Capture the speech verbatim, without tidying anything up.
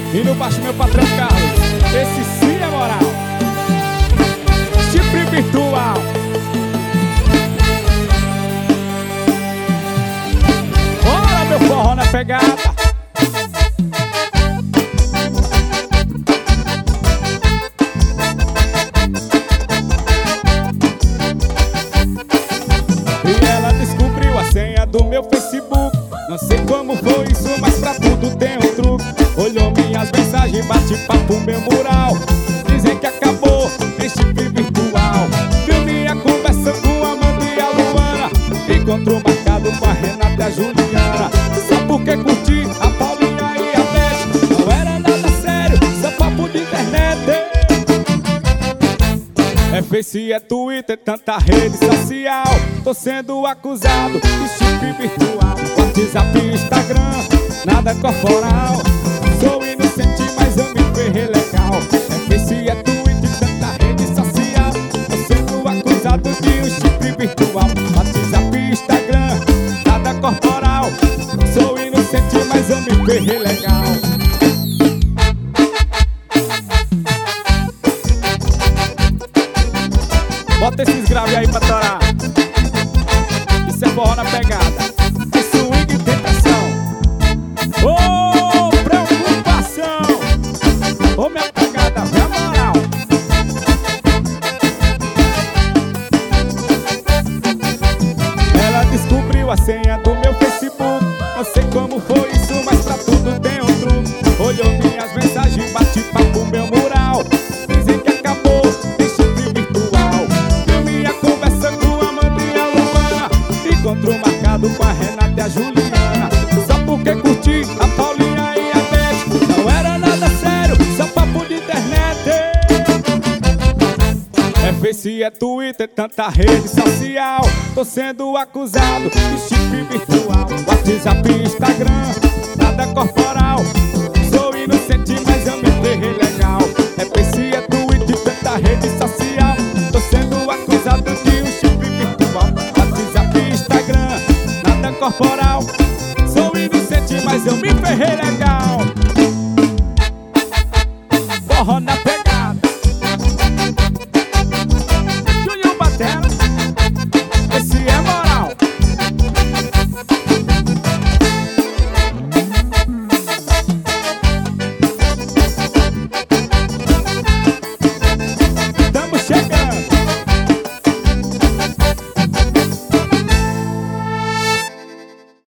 E no baixo meu patrão Carlos, esse sim é moral. Chifre virtual. Bora meu forró na pegada. E ela descobriu a senha do meu Facebook. Não sei como foi isso, mas pra tudo tem um truque. Olhou minhas mensagens, bate papo meu mural. Dizem que acabou em chifre virtual. Viu minha conversa com a Amanda e a Luana. Encontrou marcado com a Renata e a Juliana. Só porque curti a Paulinha e a Beth. Não era nada sério, só papo de internet. É Face, é Twitter, tanta rede social. Tô sendo acusado de chifre virtual. WhatsApp e Instagram, nada corporal. Sou inocente, mas eu me ferrei legal. É Face, é Twitter, tanta rede social. Tô sendo acusado de um chifre virtual. WhatsApp e Instagram, nada corporal. Sou inocente, mas eu me ferrei legal. Bota esses graves aí pra torar. Isso é forró na pegada. É swing e tentação. Ô, oh, preocupação. Ô, oh, minha pegada, minha moral. Ela descobriu a senha do meu Facebook. Não sei como foi isso, mas pra tudo tem um truque. Olhou minhas mensagens, bate papo meu mural. Dizem que acabou em chifre virtual. Viu minha conversa com a Amanda e a Luana. Encontrou marcado com a Renata e a Juliana. Só porque curti a Paulinha e a Beth. Não era nada sério, só papo de internet. É Face, é Twitter, tanta rede social. Tô sendo acusado de chifre virtual. WhatsApp e Instagram, nada corporal. Sou inocente, mas eu me ferrei legal. É Face, é Twitter, tanta rede social. Tô sendo acusado de um chifre virtual. WhatsApp e Instagram, nada corporal. Sou inocente, mas eu me ferrei legal.